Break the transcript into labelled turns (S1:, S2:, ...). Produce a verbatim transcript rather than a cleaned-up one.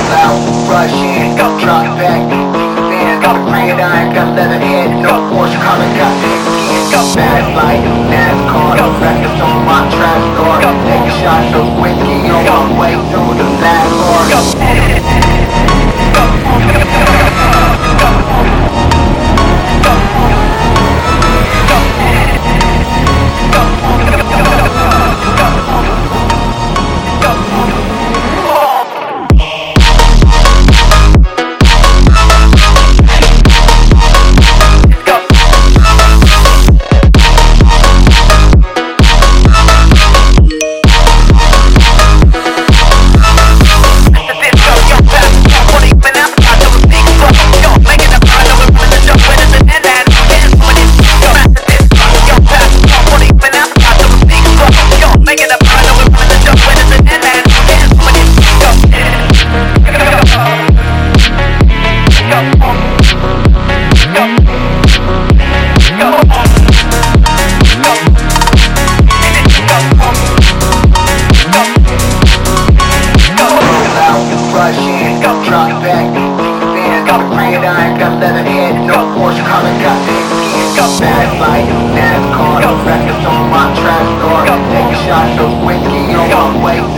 S1: Loud, rushing, drop back, man, got a red eye, got leather head, no Porsche coming, got big kids, got bad light, NASCAR, records on my trap door, take a shot, so whiskey on my way through the bad door. Drop back, man, got a red eye, got leather head, no Porsche coming, got big kids, got bad light, NASCAR, records on my trap door, take a shot, so whiskey on my way